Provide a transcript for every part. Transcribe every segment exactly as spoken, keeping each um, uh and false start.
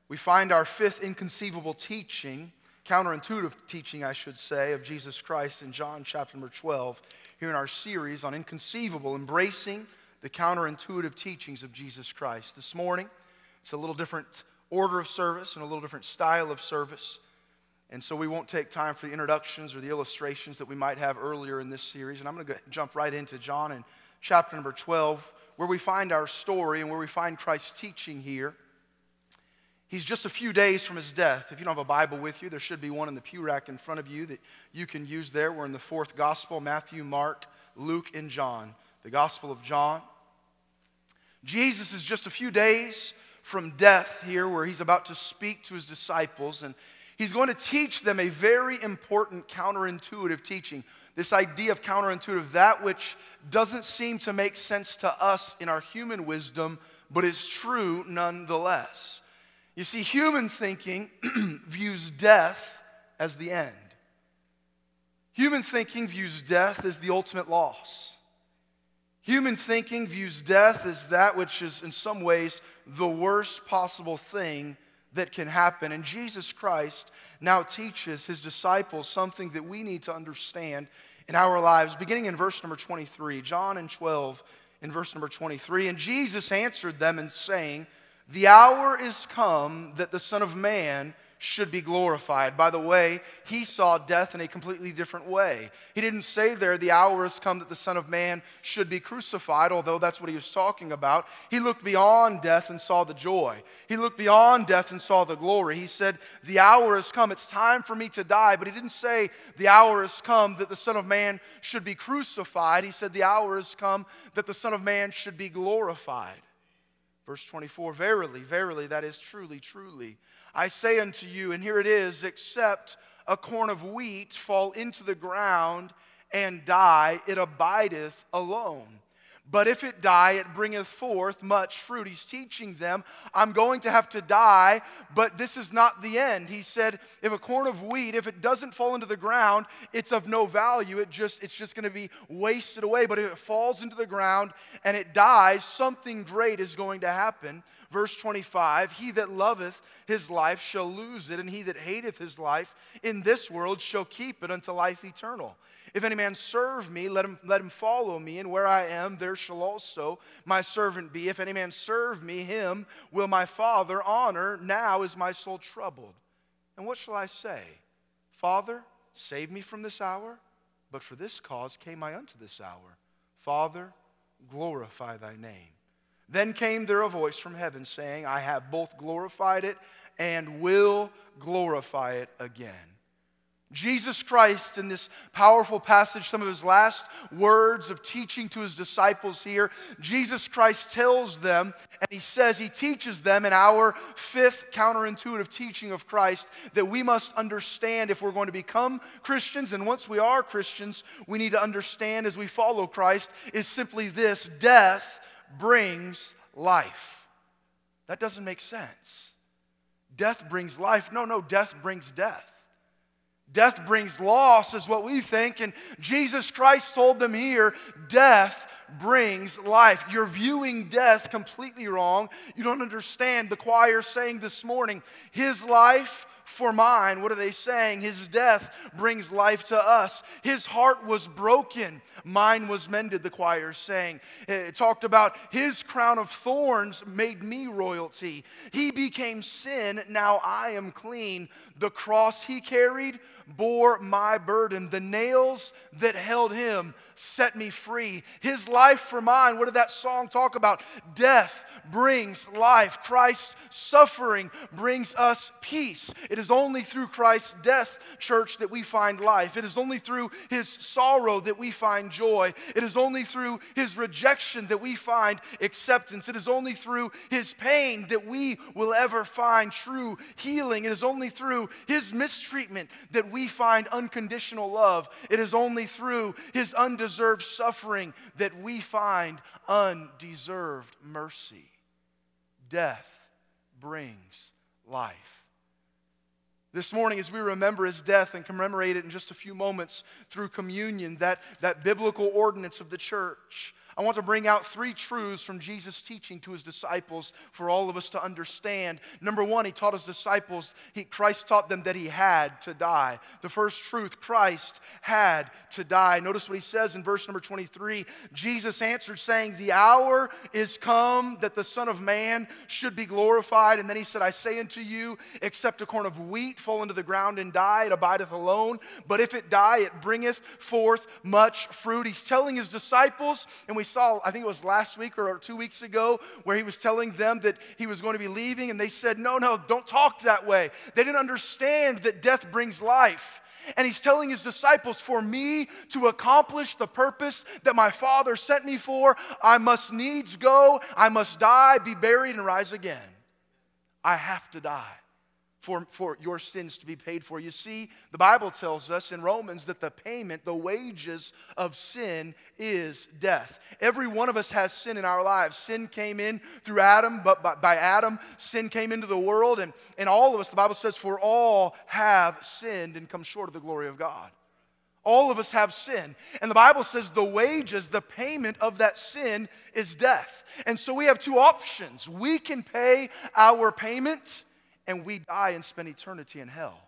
We find our fifth inconceivable teaching, counterintuitive teaching, I should say, of Jesus Christ in John chapter number twelve, here in our series on inconceivable, embracing the counterintuitive teachings of Jesus Christ. This morning, it's a little different order of service and a little different style of service. And so we won't take time for the introductions or the illustrations that we might have earlier in this series. And I'm going to jump right into John in chapter number twelve, where we find our story and where we find Christ's teaching here. He's just a few days from his death. If you don't have a Bible with you, there should be one in the pew rack in front of you that you can use there. We're in the fourth gospel, Matthew, Mark, Luke, and John. The Gospel of John. Jesus is just a few days from death here, where he's about to speak to his disciples, and he's going to teach them a very important counterintuitive teaching. This idea of counterintuitive, that which doesn't seem to make sense to us in our human wisdom, but is true nonetheless. You see, human thinking views death as the end. Human thinking views death as the ultimate loss. Human thinking views death as that which is in some ways the worst possible thing that can happen. And Jesus Christ now teaches his disciples something that we need to understand in our lives, beginning in verse number twenty-three. John and twelve in verse number twenty-three. And Jesus answered them in saying, "The hour is come that the Son of Man should be glorified." By the way, he saw death in a completely different way. He didn't say there, the hour has come that the Son of Man should be crucified, although that's what he was talking about. He looked beyond death and saw the joy. He looked beyond death and saw the glory. He said, the hour has come, it's time for me to die. But he didn't say, the hour has come that the Son of Man should be crucified. He said, the hour has come that the Son of Man should be glorified. Verse twenty-four, verily, verily, that is truly, truly, I say unto you, and here it is, except a corn of wheat fall into the ground and die, it abideth alone. But if it die, it bringeth forth much fruit. He's teaching them, I'm going to have to die, but this is not the end. He said, if a corn of wheat, if it doesn't fall into the ground, it's of no value. It just, it's just going to be wasted away. But if it falls into the ground and it dies, something great is going to happen. Verse twenty-five, he that loveth his life shall lose it, and he that hateth his life in this world shall keep it unto life eternal. If any man serve me, let him, let him follow me, and where I am, there shall also my servant be. If any man serve me, him will my Father honor. Now is my soul troubled. And what shall I say? Father, save me from this hour. But for this cause came I unto this hour. Father, glorify thy name. Then came there a voice from heaven saying, I have both glorified it and will glorify it again. Jesus Christ, in this powerful passage, some of his last words of teaching to his disciples here, Jesus Christ tells them, and he says, he teaches them in our fifth counterintuitive teaching of Christ, that we must understand if we're going to become Christians, and once we are Christians, we need to understand as we follow Christ, is simply this: death brings life. That doesn't make sense. Death brings life. No, no, death brings death. Death brings loss is what we think, and Jesus Christ told them here, death brings life. You're viewing death completely wrong. You don't understand. The choir sang this morning, his life for mine. What are they saying? His death brings life to us. His heart was broken. Mine was mended, the choir sang. It talked about his crown of thorns made me royalty. He became sin. Now I am clean. The cross he carried bore my burden. The nails that held him set me free. His life for mine. What did that song talk about? Death brings life. Christ's suffering brings us peace. It is only through Christ's death, church, that we find life. It is only through his sorrow that we find joy. It is only through his rejection that we find acceptance. It is only through his pain that we will ever find true healing. It is only through his mistreatment that we find unconditional love. It is only through his undeserved suffering that we find undeserved mercy. Death brings life. This morning, as we remember his death and commemorate it in just a few moments through communion, that, that biblical ordinance of the church, I want to bring out three truths from Jesus' teaching to his disciples for all of us to understand. Number one, he taught his disciples, he, Christ taught them that he had to die. The first truth, Christ had to die. Notice what he says in verse number twenty-three. Jesus answered saying, the hour is come that the Son of Man should be glorified. And then he said, I say unto you, except a corn of wheat fall into the ground and die, it abideth alone. But if it die, it bringeth forth much fruit. He's telling his disciples, and we saw, I think it was last week or two weeks ago, where he was telling them that he was going to be leaving, and they said, no, no, don't talk that way. They didn't understand that death brings life. And he's telling his disciples, for me to accomplish the purpose that my Father sent me for, I must needs go, I must die, be buried, and rise again. I have to die for, for your sins to be paid for. You see, the Bible tells us in Romans that the payment, the wages of sin is death. Every one of us has sin in our lives. Sin came in through Adam, but by, by Adam, sin came into the world. And, and all of us, the Bible says, for all have sinned and come short of the glory of God. All of us have sin. And the Bible says the wages, the payment of that sin is death. And so we have two options. We can pay our payment and we die and spend eternity in hell.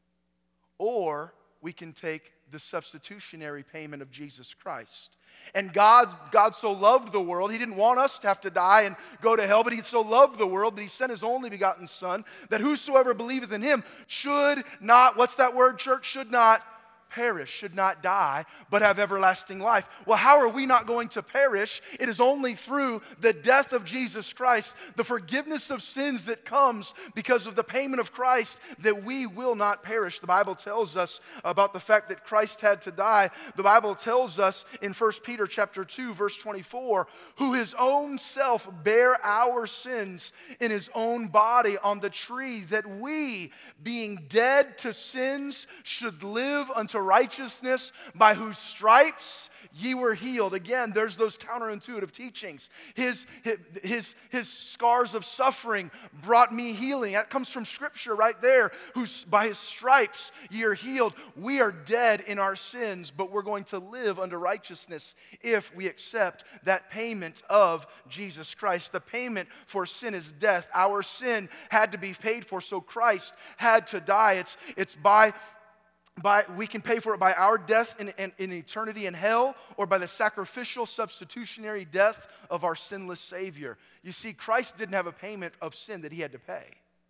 Or we can take the substitutionary payment of Jesus Christ. And God, God so loved the world, he didn't want us to have to die and go to hell, but he so loved the world that he sent his only begotten Son, that whosoever believeth in him should not, what's that word, church? Should not perish, should not die, but have everlasting life. Well, how are we not going to perish? It is only through the death of Jesus Christ, the forgiveness of sins that comes because of the payment of Christ, that we will not perish. The Bible tells us about the fact that Christ had to die. The Bible tells us in First Peter chapter two, verse twenty-four, who his own self bare our sins in his own body on the tree, that we, being dead to sins, should live unto righteousness, by whose stripes ye were healed. Again, there's those counterintuitive teachings. His, his, his, his scars of suffering brought me healing. That comes from Scripture right there. Who's, by his stripes ye are healed. We are dead in our sins, but we're going to live unto righteousness if we accept that payment of Jesus Christ. The payment for sin is death. Our sin had to be paid for, so Christ had to die. It's, it's by By, we can pay for it by our death in, in, in eternity in hell, or by the sacrificial substitutionary death of our sinless Savior. You see, Christ didn't have a payment of sin that he had to pay.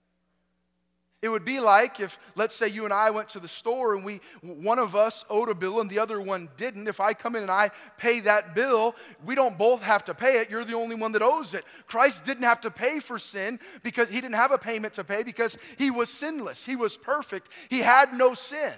It would be like if, let's say you and I went to the store and we, one of us owed a bill and the other one didn't. If I come in and I pay that bill, we don't both have to pay it. You're the only one that owes it. Christ didn't have to pay for sin because he didn't have a payment to pay because he was sinless. He was perfect. He had no sin.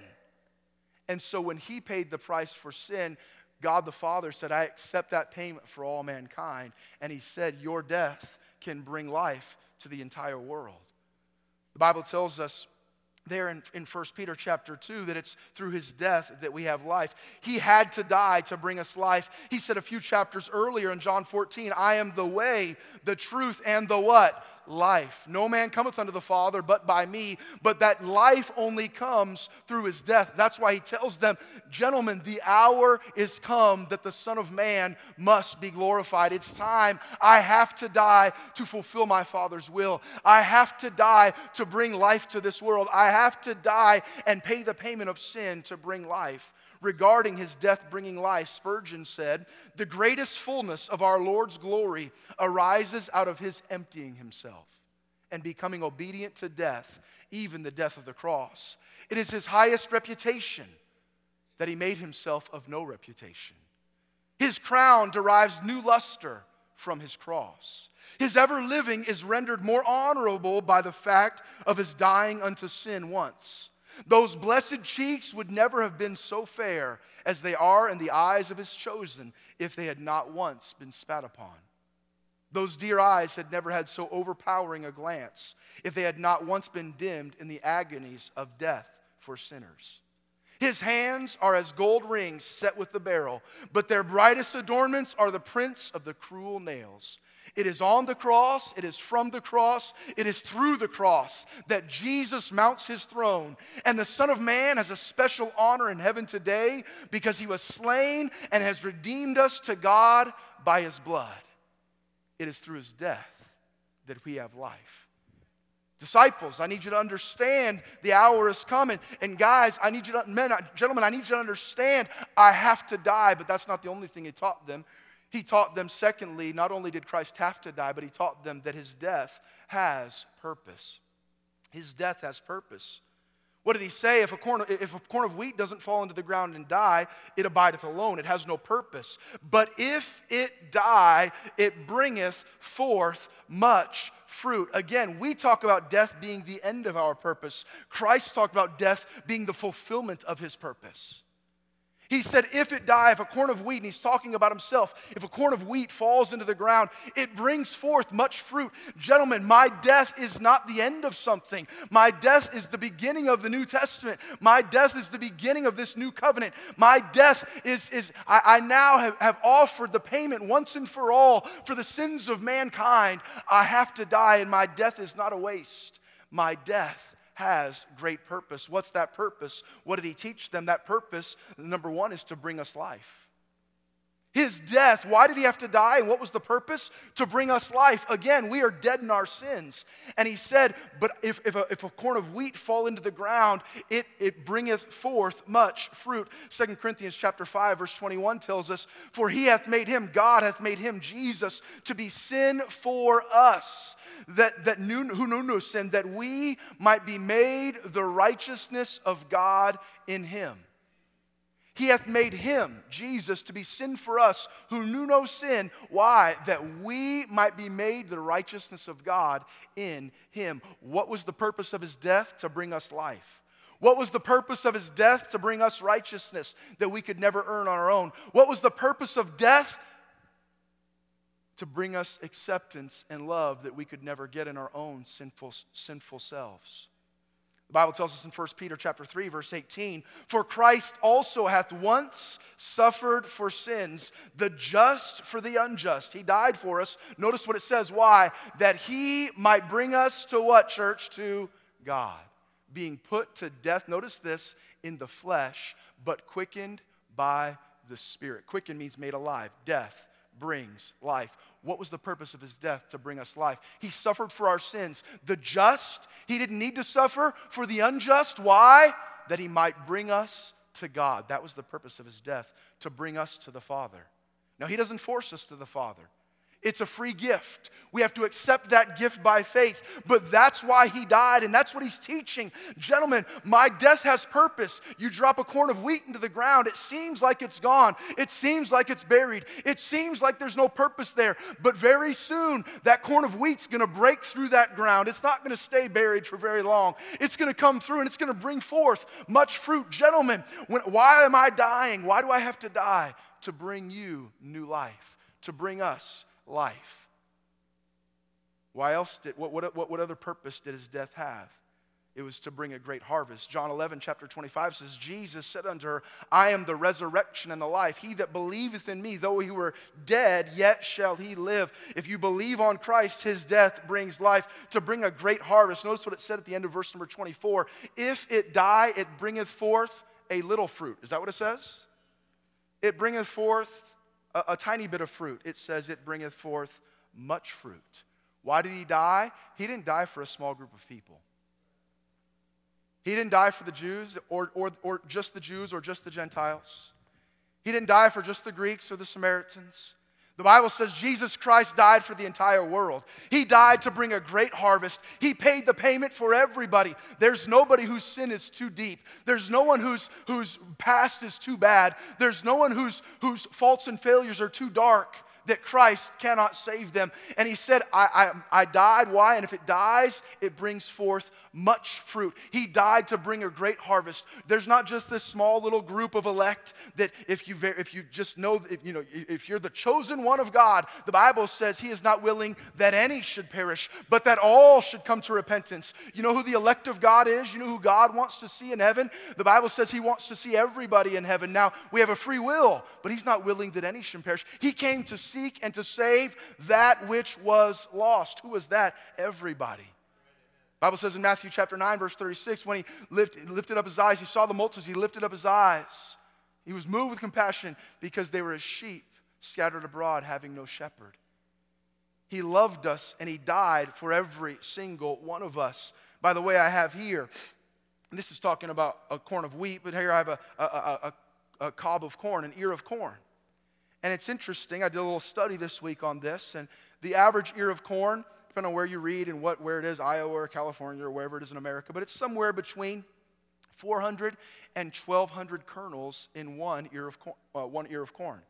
And so when he paid the price for sin, God the Father said, I accept that payment for all mankind. And he said, your death can bring life to the entire world. The Bible tells us there in, in First Peter chapter two that it's through his death that we have life. He had to die to bring us life. He said a few chapters earlier in John fourteen, I am the way, the truth, and the what? Life. No man cometh unto the Father but by me, but that life only comes through his death. That's why he tells them, gentlemen, the hour is come that the Son of Man must be glorified. It's time. I have to die to fulfill my Father's will. I have to die to bring life to this world. I have to die and pay the payment of sin to bring life. Regarding his death bringing life, Spurgeon said, the greatest fullness of our Lord's glory arises out of his emptying himself and becoming obedient to death, even the death of the cross. It is his highest reputation that he made himself of no reputation. His crown derives new luster from his cross. His ever living is rendered more honorable by the fact of his dying unto sin once. Those blessed cheeks would never have been so fair as they are in the eyes of his chosen if they had not once been spat upon. Those dear eyes had never had so overpowering a glance if they had not once been dimmed in the agonies of death for sinners. His hands are as gold rings set with the beryl, but their brightest adornments are the prints of the cruel nails. It is on the cross, it is from the cross, it is through the cross that Jesus mounts his throne. And the Son of Man has a special honor in heaven today because he was slain and has redeemed us to God by his blood. It is through his death that we have life. Disciples, I need you to understand the hour is coming. And guys, I need you to, men, gentlemen, I need you to understand I have to die. But that's not the only thing he taught them. He taught them, secondly, not only did Christ have to die, but he taught them that his death has purpose. His death has purpose. What did he say? If a corn, if a corn of wheat doesn't fall into the ground and die, it abideth alone. It has no purpose. But if it die, it bringeth forth much fruit. Again, we talk about death being the end of our purpose. Christ talked about death being the fulfillment of his purpose. He said, if it die, if a corn of wheat, and he's talking about himself, if a corn of wheat falls into the ground, it brings forth much fruit. Gentlemen, my death is not the end of something. My death is the beginning of the New Testament. My death is the beginning of this new covenant. My death is, is I, I now have, have offered the payment once and for all for the sins of mankind. I have to die, and my death is not a waste. My death has great purpose. What's that purpose? What did he teach them? That purpose, number one, is to bring us life. His death, why did he have to die? And what was the purpose? To bring us life. Again, we are dead in our sins. And he said, but if, if, a, if a corn of wheat fall into the ground, it, it bringeth forth much fruit. Second Corinthians chapter five, verse twenty-one tells us, for he hath made him, God hath made him, Jesus, to be sin for us, that, that knew, who knew no sin, that we might be made the righteousness of God in him. He hath made him, Jesus, to be sin for us who knew no sin. Why? That we might be made the righteousness of God in him. What was the purpose of his death? To bring us life. What was the purpose of his death? To bring us righteousness that we could never earn on our own. What was the purpose of death? To bring us acceptance and love that we could never get in our own sinful, sinful selves. The Bible tells us in First Peter chapter three, verse eighteen, for Christ also hath once suffered for sins, the just for the unjust. He died for us. Notice what it says. Why? That he might bring us to what, church? To God. Being put to death, notice this, in the flesh, but quickened by the Spirit. Quickened means made alive. Death brings life. What was the purpose of his death? To bring us life. He suffered for our sins. The just, he didn't need to suffer for the unjust. Why? That he might bring us to God. That was the purpose of his death, to bring us to the Father. Now, he doesn't force us to the Father. It's a free gift. We have to accept that gift by faith. But that's why he died, and that's what he's teaching. Gentlemen, my death has purpose. You drop a corn of wheat into the ground, it seems like it's gone. It seems like it's buried. It seems like there's no purpose there. But very soon, that corn of wheat's going to break through that ground. It's not going to stay buried for very long. It's going to come through, and it's going to bring forth much fruit. Gentlemen, when, why am I dying? Why do I have to die? To bring you new life. To bring us life. Why else did, what, what, what other purpose did his death have? It was to bring a great harvest. John eleven, chapter twenty-five says, Jesus said unto her, I am the resurrection and the life. He that believeth in me, though he were dead, yet shall he live. If you believe on Christ, his death brings life, to bring a great harvest. Notice what it said at the end of verse number twenty-four. If it die, it bringeth forth a little fruit. Is that what it says? It bringeth forth A, a tiny bit of fruit. It says it bringeth forth much fruit. Why did he die? He didn't die for a small group of people. He didn't die for the Jews or, or, or just the Jews or just the Gentiles. He didn't die for just the Greeks or the Samaritans. The Bible says Jesus Christ died for the entire world. He died to bring a great harvest. He paid the payment for everybody. There's nobody whose sin is too deep. There's no one whose, whose past is too bad. There's no one whose, whose faults and failures are too dark that Christ cannot save them. And he said, I, I, I died. Why? And if it dies, it brings forth much fruit. He died to bring a great harvest. There's not just this small little group of elect that if you, if you just know, if, you know, if you're the chosen one of God, the Bible says he is not willing that any should perish, but that all should come to repentance. You know who the elect of God is? You know who God wants to see in heaven? The Bible says he wants to see everybody in heaven. Now, we have a free will, but he's not willing that any should perish. He came to seek and to save that which was lost. Who was that? Everybody. The Bible says in Matthew chapter nine, verse thirty-six, when he lift, lifted up his eyes, he saw the multitudes, he lifted up his eyes. He was moved with compassion because they were as sheep scattered abroad having no shepherd. He loved us and he died for every single one of us. By the way, I have here, and this is talking about a corn of wheat, but here I have a, a, a, a, a cob of corn, an ear of corn. And it's interesting, I did a little study this week on this, and the average ear of corn, depending on where you read and what where it is, Iowa or California or wherever it is in America, but it's somewhere between four hundred and twelve hundred kernels in one ear of corn, uh, one ear of corn.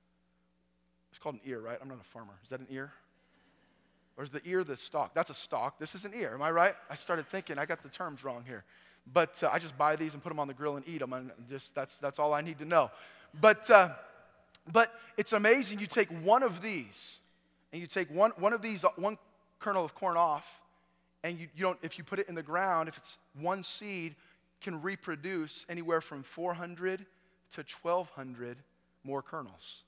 It's called an ear, right? I'm not a farmer. Is that an ear? Or is the ear the stalk? That's a stalk. This is an ear. Am I right? I started thinking I got the terms wrong here. But uh, I just buy these and put them on the grill and eat them, and just that's that's all I need to know. But uh, but it's amazing. You take one of these, and you take one one of these one kernel of corn off, and you, you don't. If you put it in the ground, if it's one seed, can reproduce anywhere from four hundred to twelve hundred more kernels.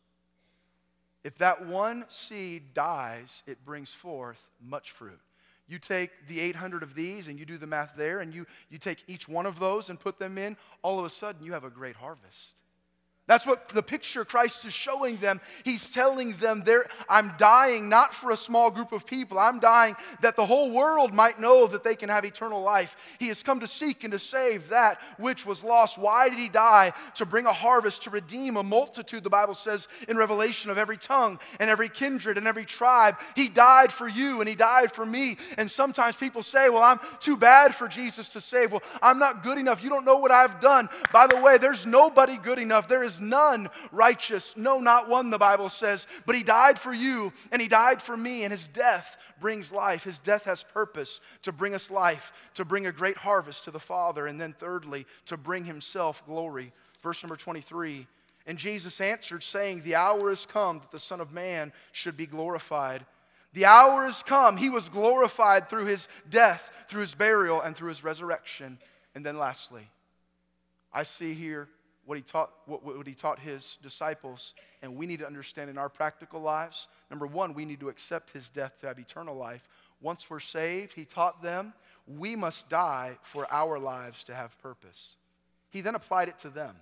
If that one seed dies, it brings forth much fruit. You take the eight hundred of these and you do the math there, and you, you take each one of those and put them in, all of a sudden you have a great harvest. That's what the picture Christ is showing them. He's telling them, I'm dying not for a small group of people. I'm dying that the whole world might know that they can have eternal life. He has come to seek and to save that which was lost. Why did he die? To bring a harvest, to redeem a multitude, the Bible says in Revelation, of every tongue and every kindred and every tribe. He died for you and he died for me. And sometimes people say, well, I'm too bad for Jesus to save. Well, I'm not good enough. You don't know what I've done. By the way, there's nobody good enough. There is none righteous, no, not one, the Bible says. But he died for you and he died for me, and his death brings life. His death has purpose to bring us life, to bring a great harvest to the Father, and then thirdly, to bring himself glory. Verse number twenty-three, and Jesus answered, saying, the hour is come that the Son of Man should be glorified. The hour is come. He was glorified through his death, through his burial, and through his resurrection. And then lastly, I see here what he taught, what, what he taught his disciples, and we need to understand in our practical lives. Number one, we need to accept his death to have eternal life. Once we're saved, he taught them, we must die for our lives to have purpose. He then applied it to them.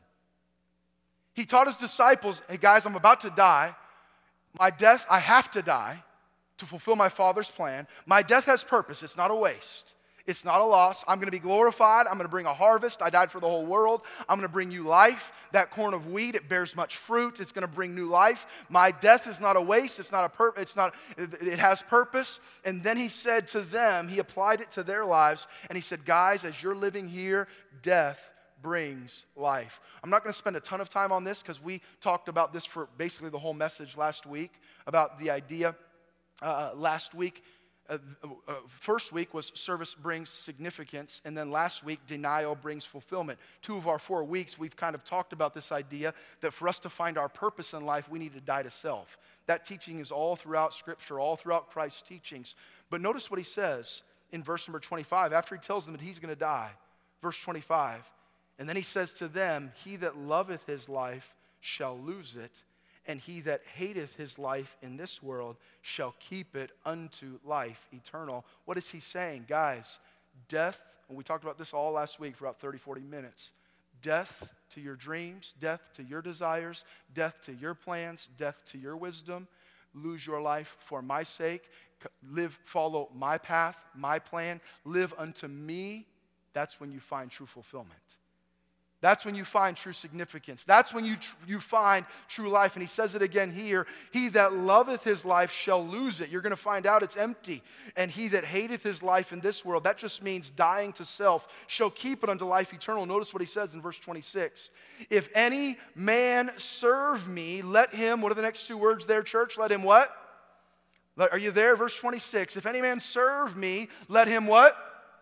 He taught his disciples, hey guys, I'm about to die. My death, I have to die to fulfill my Father's plan. My death has purpose. It's not a waste. It's not a loss. I'm going to be glorified. I'm going to bring a harvest. I died for the whole world. I'm going to bring you life. That corn of wheat, it bears much fruit. It's going to bring new life. My death is not a waste. It's not a pur- It's not. It has purpose. And then he said to them, he applied it to their lives, and he said, guys, as you're living here, death brings life. I'm not going to spend a ton of time on this because we talked about this for basically the whole message last week, about the idea uh, last week. Uh, uh, first week was service brings significance, and then last week, denial brings fulfillment. Two of our four weeks, we've kind of talked about this idea that for us to find our purpose in life, we need to die to self. That teaching is all throughout Scripture, all throughout Christ's teachings. But notice what he says in verse number twenty-five, after he tells them that he's going to die. Verse twenty-five, and then he says to them, he that loveth his life shall lose it, and he that hateth his life in this world shall keep it unto life eternal. What is he saying? Guys, death, and we talked about this all last week for about thirty, forty minutes. Death to your dreams, death to your desires, death to your plans, death to your wisdom. Lose your life for my sake. Live, follow my path, my plan. Live unto me. That's when you find true fulfillment. That's when you find true significance. That's when you, tr- you find true life. And he says it again here. He that loveth his life shall lose it. You're going to find out it's empty. And he that hateth his life in this world, that just means dying to self, shall keep it unto life eternal. Notice what he says in verse twenty-six. If any man serve me, let him, what are the next two words there, church? Let him what? Are you there? Verse twenty-six. If any man serve me, let him what?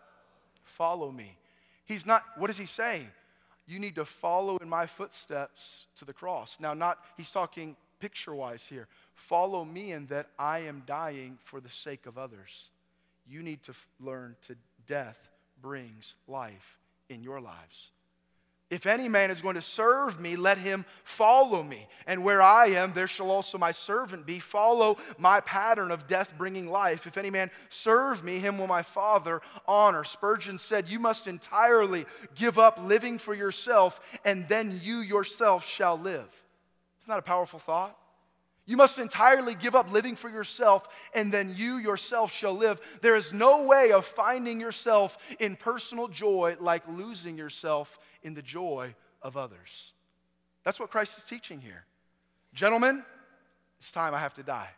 Follow me. He's not, what is he saying? You need to follow in my footsteps to the cross. Now, not, he's talking picture-wise here. Follow me in that I am dying for the sake of others. You need to f- learn to death brings life in your lives. If any man is going to serve me, let him follow me. And where I am, there shall also my servant be. Follow my pattern of death bringing life. If any man serve me, him will my Father honor. Spurgeon said, you must entirely give up living for yourself, and then you yourself shall live. Isn't that a powerful thought? You must entirely give up living for yourself, and then you yourself shall live. There is no way of finding yourself in personal joy like losing yourself in the joy of others. That's what Christ is teaching here. Gentlemen, it's time I have to die.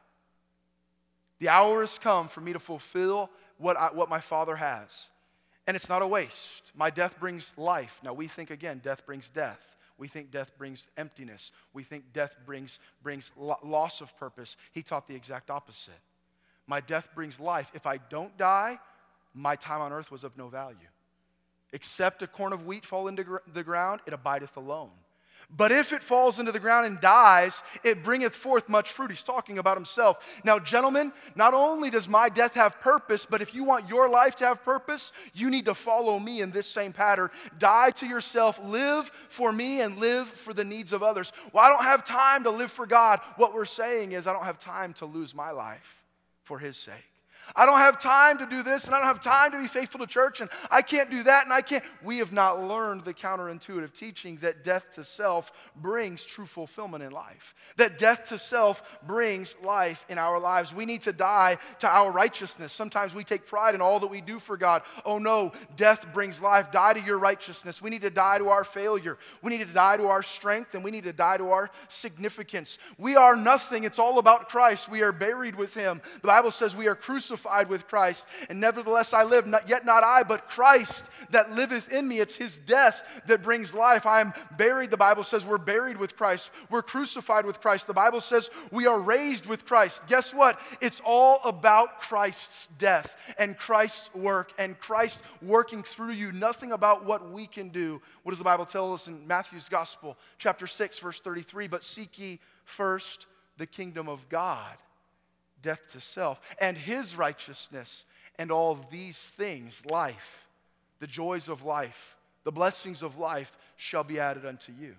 The hour has come for me to fulfill what, I, what my Father has. And it's not a waste. My death brings life. Now we think again, death brings death. We think death brings emptiness. We think death brings, brings lo- loss of purpose. He taught the exact opposite. My death brings life. If I don't die, my time on earth was of no value. Except a corn of wheat fall into gr- the ground, it abideth alone. But if it falls into the ground and dies, it bringeth forth much fruit. He's talking about himself. Now, gentlemen, not only does my death have purpose, but if you want your life to have purpose, you need to follow me in this same pattern. Die to yourself, live for me, and live for the needs of others. Well, I don't have time to live for God. What we're saying is I don't have time to lose my life for his sake. I don't have time to do this, and I don't have time to be faithful to church, and I can't do that, and I can't. We have not learned the counterintuitive teaching that death to self brings true fulfillment in life. That death to self brings life in our lives. We need to die to our righteousness. Sometimes we take pride in all that we do for God. Oh no, death brings life. Die to your righteousness. We need to die to our failure. We need to die to our strength, and we need to die to our significance. We are nothing. It's all about Christ. We are buried with him. The Bible says we are crucified with Christ, and nevertheless I live, not, yet not I, but Christ that liveth in me. It's his death that brings life. I am buried, the Bible says we're buried with Christ. We're crucified with Christ. The Bible says we are raised with Christ. Guess what? It's all about Christ's death and Christ's work and Christ working through you. Nothing about what we can do. What does the Bible tell us in Matthew's Gospel, chapter six, verse thirty-three? But seek ye first the kingdom of God, death to self, and his righteousness, and all these things, life, the joys of life, the blessings of life shall be added unto you.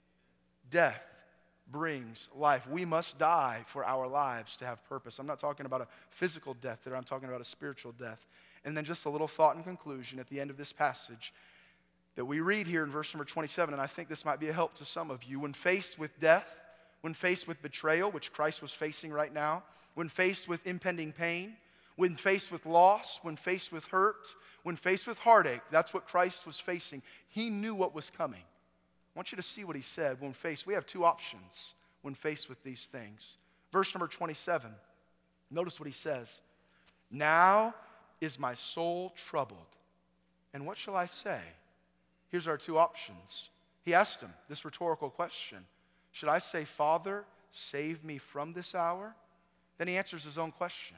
Death brings life. We must die for our lives to have purpose. I'm not talking about a physical death there. I'm talking about a spiritual death. And then just a little thought in conclusion at the end of this passage that we read here in verse number twenty-seven, and I think this might be a help to some of you. When faced with death, when faced with betrayal, which Christ was facing right now, when faced with impending pain, when faced with loss, when faced with hurt, when faced with heartache, that's what Christ was facing. He knew what was coming. I want you to see what he said when faced. We have two options when faced with these things. Verse number twenty-seven, notice what he says. Now is my soul troubled, and what shall I say? Here's our two options. He asked him this rhetorical question. Should I say, Father, save me from this hour? Then he answers his own question.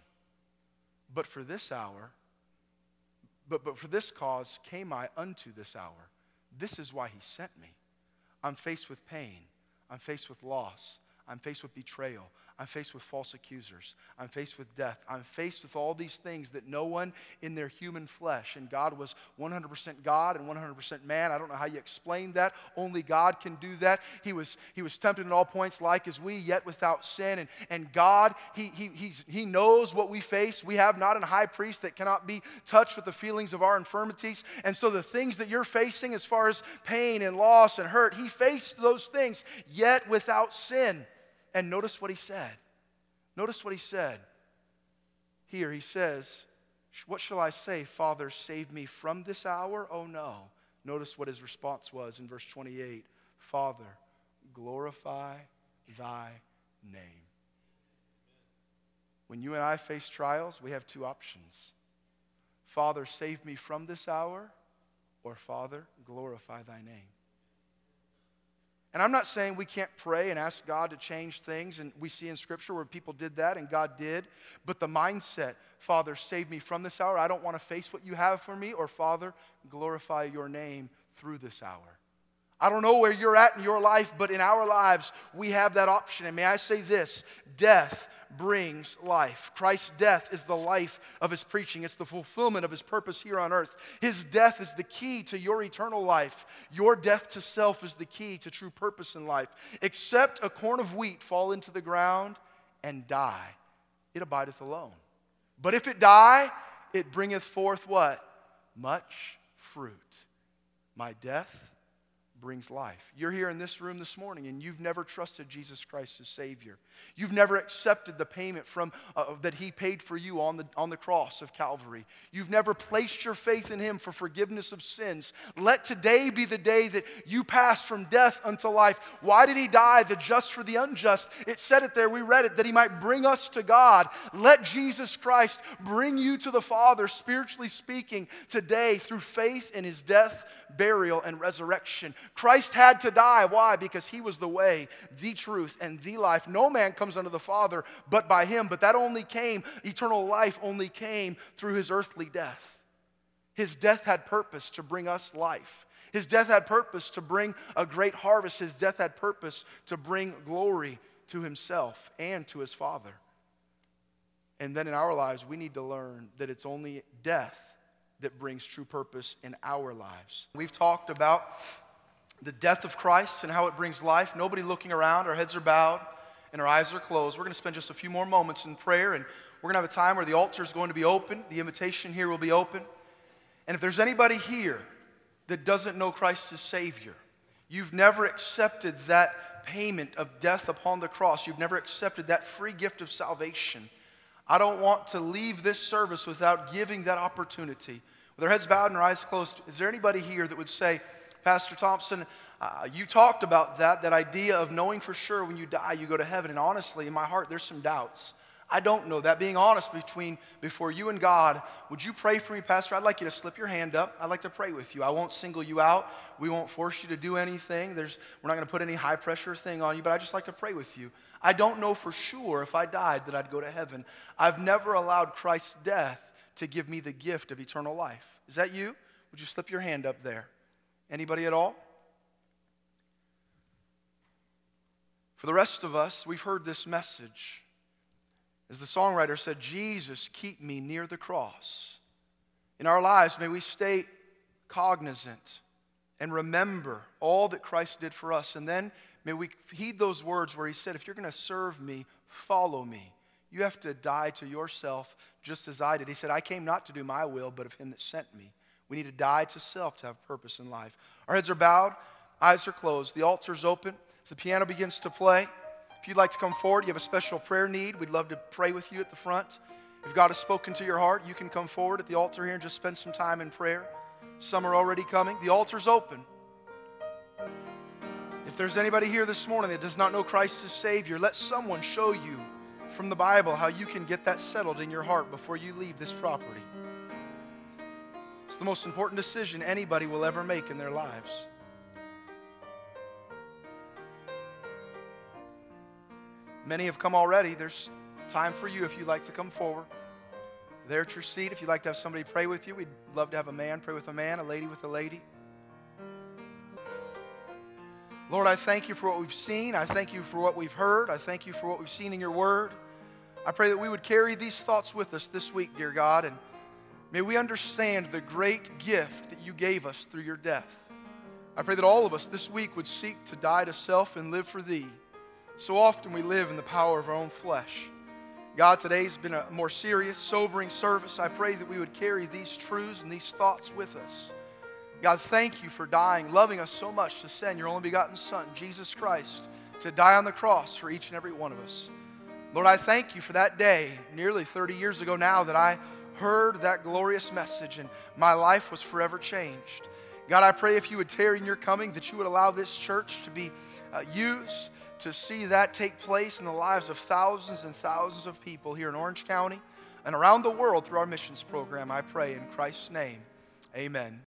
But for this hour, but, but for this cause came I unto this hour. This is why he sent me. I'm faced with pain. I'm faced with loss. I'm faced with betrayal. I'm faced with false accusers. I'm faced with death. I'm faced with all these things that no one in their human flesh, and God was one hundred percent God and one hundred percent man. I don't know how you explain that. Only God can do that. He was, he was tempted in all points like as we, yet without sin. And, and God, he, he, he's, he knows what we face. We have not a high priest that cannot be touched with the feelings of our infirmities. And so the things that you're facing as far as pain and loss and hurt, he faced those things, yet without sin. And notice what he said. Notice what he said. Here he says, what shall I say? Father, save me from this hour? Oh no. Notice what his response was in verse twenty-eight. Father, glorify thy name. When you and I face trials, we have two options. Father, save me from this hour, or Father, glorify thy name. And I'm not saying we can't pray and ask God to change things, and we see in Scripture where people did that, and God did. But the mindset, Father, save me from this hour. I don't want to face what you have for me, or Father, glorify your name through this hour. I don't know where you're at in your life, but in our lives, we have that option. And may I say this, death brings life. Christ's death is the life of his preaching. It's the fulfillment of his purpose here on earth. His death is the key to your eternal life. Your death to self is the key to true purpose in life. Except a corn of wheat fall into the ground and die, it abideth alone. But if it die, it bringeth forth what? Much fruit. My death brings life. You're here in this room this morning and you've never trusted Jesus Christ as Savior. You've never accepted the payment from uh, that He paid for you on the, on the cross of Calvary. You've never placed your faith in Him for forgiveness of sins. Let today be the day that you pass from death unto life. Why did He die? The just for the unjust. It said it there, we read it, that He might bring us to God. Let Jesus Christ bring you to the Father, spiritually speaking, today through faith in His death, burial, and resurrection. Christ had to die. Why? Because He was the way, the truth, and the life. No man comes unto the Father but by Him. But that only came, eternal life only came through His earthly death. His death had purpose to bring us life. His death had purpose to bring a great harvest. His death had purpose to bring glory to Himself and to His Father. And then in our lives, we need to learn that it's only death that brings true purpose in our lives. We've talked about the death of Christ and how it brings life. Nobody looking around, our heads are bowed and our eyes are closed. We're going to spend just a few more moments in prayer, and we're going to have a time where the altar is going to be open. The invitation here will be open. And if there's anybody here that doesn't know Christ as Savior, you've never accepted that payment of death upon the cross, you've never accepted that free gift of salvation, I don't want to leave this service without giving that opportunity. With our heads bowed and our eyes closed, is there anybody here that would say, Pastor Thompson, uh, you talked about that, that idea of knowing for sure when you die you go to heaven. And honestly, in my heart, there's some doubts. I don't know that. Being honest between before you and God, would you pray for me, Pastor? I'd like you to slip your hand up. I'd like to pray with you. I won't single you out. We won't force you to do anything. There's, we're not going to put any high pressure thing on you, but I'd just like to pray with you. I don't know for sure if I died that I'd go to heaven. I've never allowed Christ's death to give me the gift of eternal life. Is that you? Would you slip your hand up there? Anybody at all? For the rest of us, we've heard this message. As the songwriter said, Jesus, keep me near the cross. In our lives, may we stay cognizant and remember all that Christ did for us. And then may we heed those words where He said, if you're going to serve me, follow me. You have to die to yourself just as I did. He said, I came not to do my will, but of Him that sent me. We need to die to self to have purpose in life. Our heads are bowed, eyes are closed. The altar's open. As the piano begins to play, if you'd like to come forward, you have a special prayer need, we'd love to pray with you at the front. If God has spoken to your heart, you can come forward at the altar here and just spend some time in prayer. Some are already coming. The altar's open. If there's anybody here this morning that does not know Christ as Savior, let someone show you from the Bible how you can get that settled in your heart before you leave this property. It's the most important decision anybody will ever make in their lives. Many have come already. There's time for you if you'd like to come forward. There at your seat, if you'd like to have somebody pray with you, we'd love to have a man pray with a man, a lady with a lady. Lord, I thank you for what we've seen. I thank you for what we've heard. I thank you for what we've seen in your word. I pray that we would carry these thoughts with us this week, dear God, and may we understand the great gift that you gave us through your death. I pray that all of us this week would seek to die to self and live for thee. So often we live in the power of our own flesh. God, today's been a more serious, sobering service. I pray that we would carry these truths and these thoughts with us. God, thank you for dying, loving us so much to send your only begotten Son, Jesus Christ, to die on the cross for each and every one of us. Lord, I thank you for that day, nearly thirty years ago now, that I heard that glorious message and my life was forever changed. God, I pray if you would tarry in your coming, that you would allow this church to be uh, used to see that take place in the lives of thousands and thousands of people here in Orange County and around the world through our missions program. I pray in Christ's name, amen.